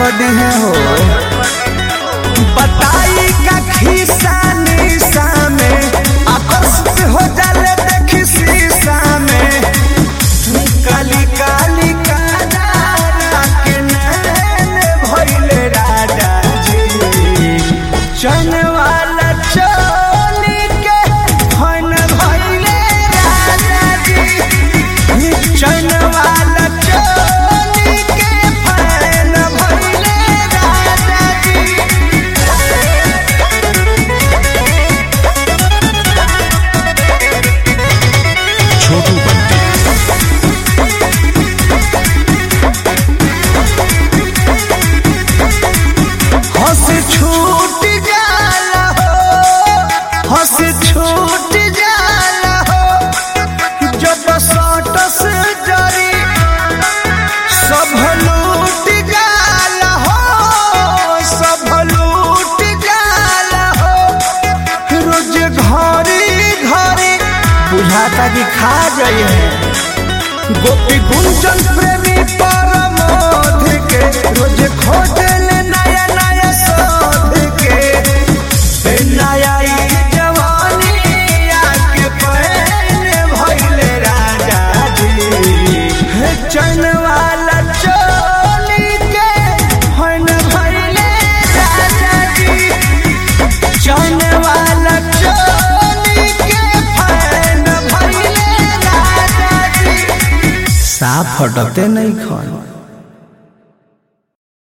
दी है हो। बताई का खिस्सा निशा में आकर्षित हो जाले देखी शीशा में। काली काली काजरा के नैन भइले राजा जी। चन वाला चोली के फन भइले राजा जी। चन वाला चोली के फन भइले राजा जी। छोटू बंटी हंस छूट जाला हो, हंस छूट जाला हो। जब सटस जरी सब लूट जाला हो, सब लूट जाला हो। रोज घरी घरी बुझाता कि खा जाइए। गोपी गुंजन प्रेमी परमोध के रोज खोजल नया नया शोध के। नया ई जवानी आके पहन भइले राजा जी। चन वाला चोली के फन भइले राजा जी। चन वाला चोली के फन भइले राजा जी। साफ हटते नहीं खन।